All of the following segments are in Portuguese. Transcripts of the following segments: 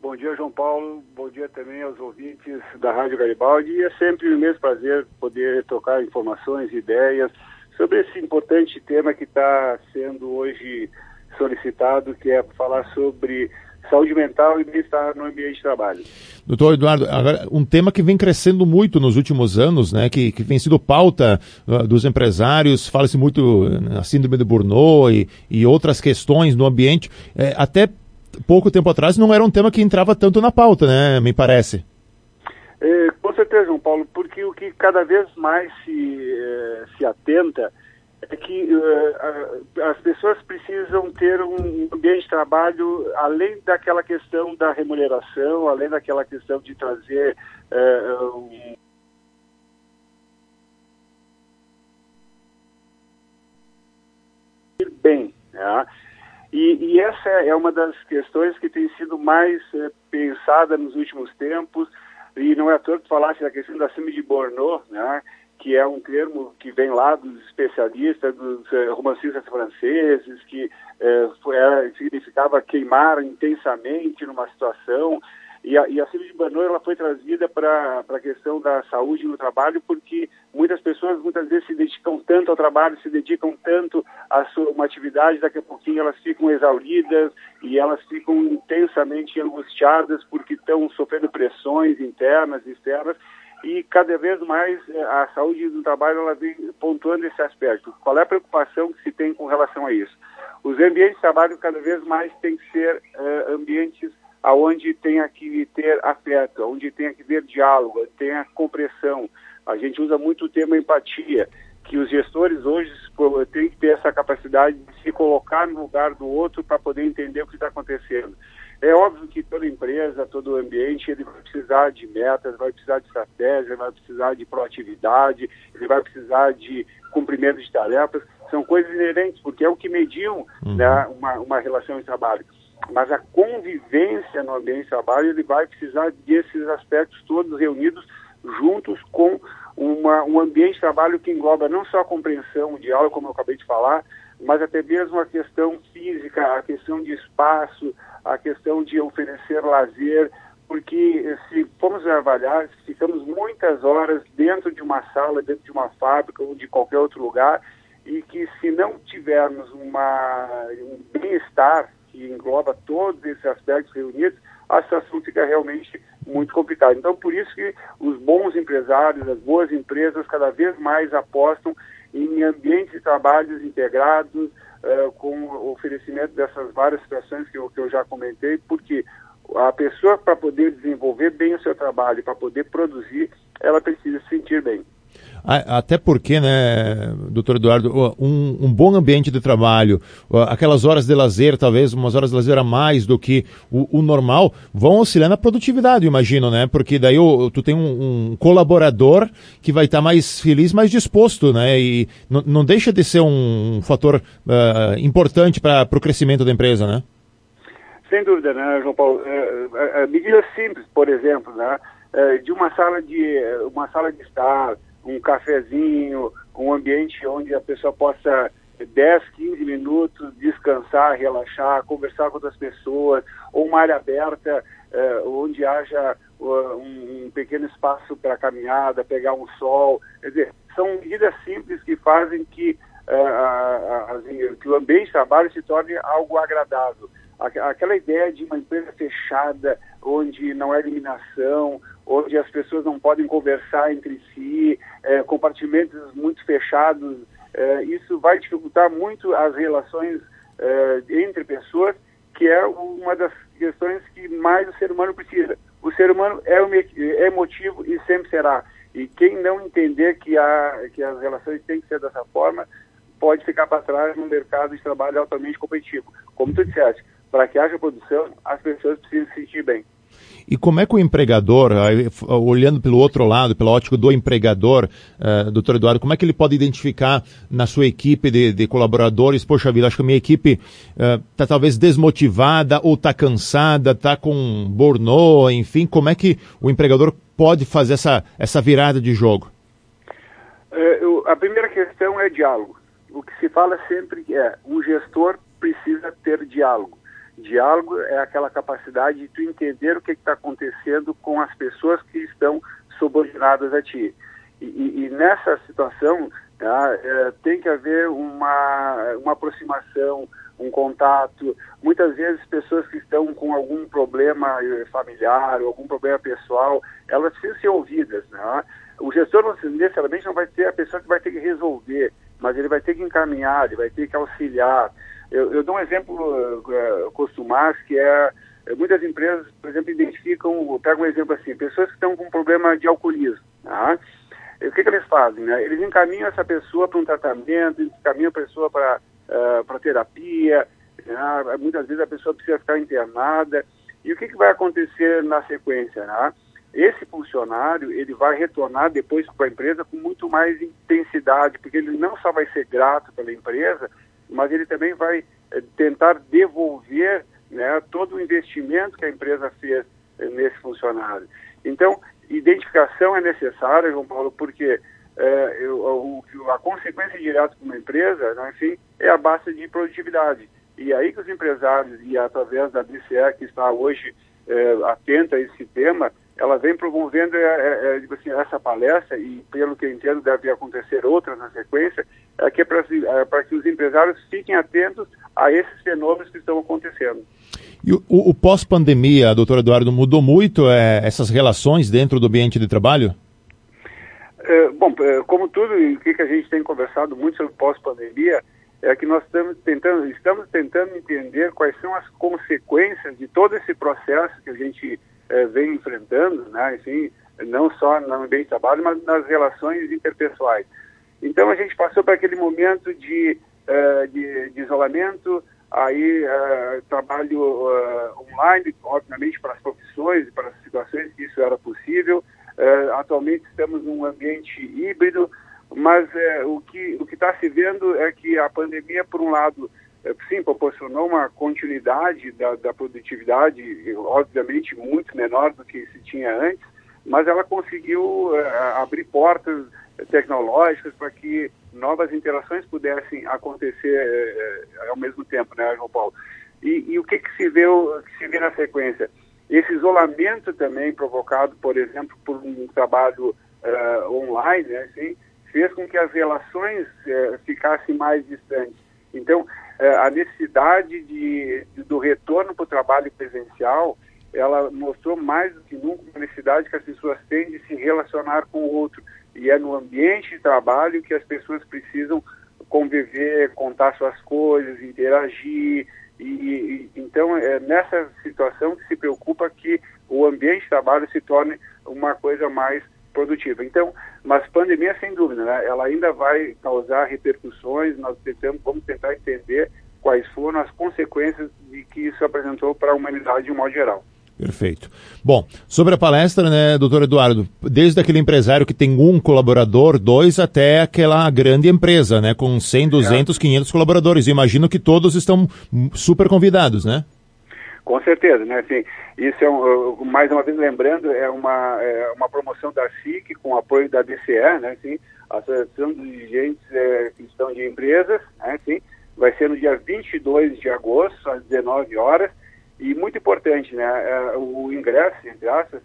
Bom dia, João Paulo. Bom dia também aos ouvintes da Rádio Garibaldi. E é sempre um imenso prazer poder trocar informações, ideias sobre esse importante tema que está sendo hoje solicitado, que é falar sobre saúde mental e bem-estar no ambiente de trabalho. Doutor Eduardo, agora, um tema que vem crescendo muito nos últimos anos, né, que vem sido pauta dos empresários, fala-se muito na síndrome de Burnout e outras questões no ambiente. Até pouco tempo atrás não era um tema que entrava tanto na pauta, né, me parece. Com certeza, João Paulo, porque o que cada vez mais se atenta é que as pessoas precisam ter um ambiente de trabalho além daquela questão da remuneração, além daquela questão de trazer bem, né? E essa é uma das questões que tem sido mais pensada nos últimos tempos, e não é à toa que falasse da questão da síndrome de Burnout, né? Que é um termo que vem lá dos especialistas, dos romancistas franceses, que significava queimar intensamente numa situação. E a síndrome de Burnout ela foi trazida para a questão da saúde no trabalho, porque muitas pessoas muitas vezes se dedicam tanto ao trabalho, se dedicam tanto a uma atividade, daqui a pouquinho elas ficam exauridas e elas ficam intensamente angustiadas porque estão sofrendo pressões internas e externas. E cada vez mais a saúde do trabalho ela vem pontuando esse aspecto. Qual é a preocupação que se tem com relação a isso? Os ambientes de trabalho cada vez mais têm que ser ambientes onde tenha que ter afeto, onde tenha que ter diálogo, tenha compreensão. A gente usa muito o termo empatia, que os gestores hoje têm que ter essa capacidade de se colocar no lugar do outro para poder entender o que está acontecendo. É óbvio que toda empresa, todo ambiente, ele vai precisar de metas, vai precisar de estratégia, vai precisar de proatividade, ele vai precisar de cumprimento de tarefas. São coisas inerentes, porque é o que mediam né, uma relação de trabalho. Mas a convivência no ambiente de trabalho, ele vai precisar desses aspectos todos reunidos juntos com um ambiente de trabalho que engloba não só a compreensão, o diálogo, como eu acabei de falar, mas até mesmo a questão física, a questão de espaço, a questão de oferecer lazer, porque se formos avaliar, ficamos muitas horas dentro de uma sala, dentro de uma fábrica ou de qualquer outro lugar, e que se não tivermos um bem-estar que engloba todos esses aspectos reunidos, a situação fica realmente muito complicada. Então, por isso que os bons empresários, as boas empresas, cada vez mais apostam em ambientes de trabalhos integrados, com o oferecimento dessas várias situações que eu já comentei, porque a pessoa, para poder desenvolver bem o seu trabalho, para poder produzir, ela precisa se sentir bem. Até porque, né, doutor Eduardo, um bom ambiente de trabalho, aquelas horas de lazer, talvez umas horas de lazer a mais do que o normal, vão auxiliar na produtividade, imagino, né? Porque daí tu tem um colaborador que vai estar mais feliz, mais disposto, né? E não deixa de ser um fator importante para o crescimento da empresa, né? Sem dúvida, né, João Paulo? Medidas simples, por exemplo, né? De uma sala de estar, um cafezinho, um ambiente onde a pessoa possa 10, 15 minutos descansar, relaxar, conversar com outras pessoas, ou uma área aberta onde haja um pequeno espaço para caminhada, pegar um sol. Quer dizer, são medidas simples que fazem que o ambiente de trabalho se torne algo agradável. Aquela ideia de uma empresa fechada, onde não há eliminação, onde as pessoas não podem conversar entre si, compartimentos muito fechados, isso vai dificultar muito as relações entre pessoas, que é uma das questões que mais o ser humano precisa. O ser humano é emotivo e sempre será. E quem não entender que as relações têm que ser dessa forma, pode ficar para trás num mercado de trabalho altamente competitivo. Como tu disseste, para que haja produção, as pessoas precisam se sentir bem. E como é que o empregador, olhando pelo outro lado, pela ótica do empregador, doutor Eduardo, como é que ele pode identificar na sua equipe de colaboradores, poxa vida, acho que a minha equipe está talvez desmotivada ou está cansada, está com burnout, enfim, como é que o empregador pode fazer essa virada de jogo? A primeira questão é diálogo. O que se fala sempre é um gestor precisa ter diálogo. Diálogo é aquela capacidade de tu entender o que está acontecendo com as pessoas que estão subordinadas a ti. E nessa situação, tem que haver uma aproximação, um contato. Muitas vezes pessoas que estão com algum problema familiar, algum problema pessoal, elas precisam ser ouvidas, né? O gestor necessariamente não vai ser a pessoa que vai ter que resolver, mas ele vai ter que encaminhar, ele vai ter que auxiliar. Eu dou um exemplo costumaz, que muitas empresas, por exemplo, identificam, pego um exemplo assim, pessoas que estão com problema de alcoolismo, tá? O que eles fazem, né? Eles encaminham essa pessoa para um tratamento, encaminham a pessoa para terapia, né? Muitas vezes a pessoa precisa ficar internada. E o que vai acontecer na sequência, né? Esse funcionário, ele vai retornar depois para a empresa com muito mais intensidade, porque ele não só vai ser grato pela empresa, mas ele também vai tentar devolver, né, todo o investimento que a empresa fez nesse funcionário. Então, identificação é necessária, João Paulo, porque a consequência direta para uma empresa, né, enfim, é a base de produtividade. E aí que os empresários, e através da DCE, que está hoje atenta a esse tema, ela vem promovendo digo assim, essa palestra, e pelo que eu entendo deve acontecer outras na sequência, que é para que os empresários fiquem atentos a esses fenômenos que estão acontecendo. E o pós-pandemia, doutor Eduardo, mudou muito essas relações dentro do ambiente de trabalho? Bom, como tudo, e o que a gente tem conversado muito sobre pós-pandemia, é que nós estamos tentando entender quais são as consequências de todo esse processo que a gente vem enfrentando, né? Enfim, não só no ambiente de trabalho, mas nas relações interpessoais. Então a gente passou por aquele momento de isolamento, aí trabalho online, obviamente para as profissões e para as situações que isso era possível. Atualmente estamos num ambiente híbrido, mas o que está se vendo é que a pandemia, por um lado, sim, proporcionou uma continuidade da produtividade, obviamente muito menor do que se tinha antes, mas ela conseguiu abrir portas tecnológicas para que novas interações pudessem acontecer ao mesmo tempo, né, João Paulo? E o que se vê na sequência? Esse isolamento também provocado, por exemplo, por um trabalho online, né, assim, fez com que as relações ficassem mais distantes. Então, a necessidade do retorno para o trabalho presencial, ela mostrou mais do que nunca a necessidade que as pessoas têm de se relacionar com o outro. E é no ambiente de trabalho que as pessoas precisam conviver, contar suas coisas, interagir. Então, é nessa situação que se preocupa que o ambiente de trabalho se torne uma coisa mais produtiva. Então, mas pandemia, sem dúvida, né? Ela ainda vai causar repercussões, vamos tentar entender quais foram as consequências de que isso apresentou para a humanidade de um modo geral. Perfeito. Bom, sobre a palestra, né, doutor Eduardo, desde aquele empresário que tem 1 colaborador, 2, até aquela grande empresa, né, com 100, 200, 500 colaboradores. Imagino que todos estão super convidados, né? Com certeza, né? Assim, isso mais uma vez lembrando, é uma promoção da SIC com apoio da DCE, né? Assim, a Associação dos Dirigentes Cristãos de Empresas, né? Assim, vai ser no dia 22 de agosto, às 19 horas, e muito importante, né? O ingresso, entre aspas,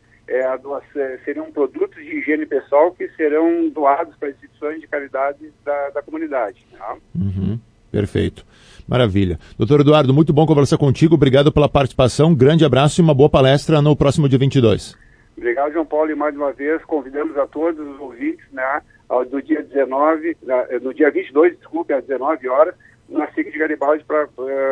seriam produtos de higiene pessoal que serão doados para instituições de caridade da comunidade. Tá? Uhum, perfeito. Maravilha. Doutor Eduardo, muito bom conversar contigo. Obrigado pela participação. Grande abraço e uma boa palestra no próximo dia 22. Obrigado, João Paulo. E mais uma vez convidamos a todos os ouvintes, né, do dia 19, no dia 22, desculpe, às 19 horas, na SIC de Garibaldi para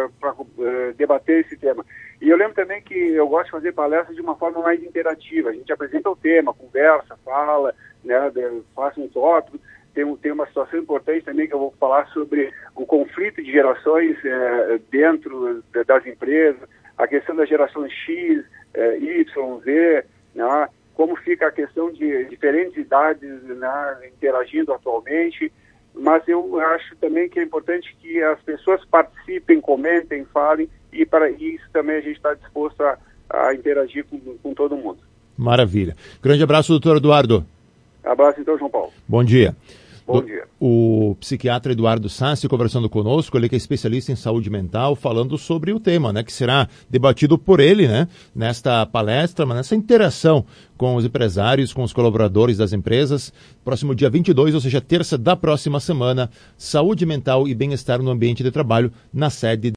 debater esse tema. E eu lembro também que eu gosto de fazer palestras de uma forma mais interativa. A gente apresenta o tema, conversa, fala, né, faça um tópico. Tem uma situação importante também que eu vou falar sobre o conflito de gerações dentro das empresas, a questão da geração X, Y, Z, né, como fica a questão de diferentes idades, né, interagindo atualmente. Mas eu acho também que é importante que as pessoas participem, comentem, falem, e para isso também a gente está disposto a interagir com todo mundo. Maravilha. Grande abraço, doutor Eduardo. Abraço então, João Paulo. Bom dia. Bom dia. O psiquiatra Eduardo Sassi conversando conosco, ele que é especialista em saúde mental, falando sobre o tema, né, que será debatido por ele, né, nesta palestra, mas nessa interação com os empresários, com os colaboradores das empresas. Próximo dia 22, ou seja, terça da próxima semana, saúde mental e bem-estar no ambiente de trabalho, na sede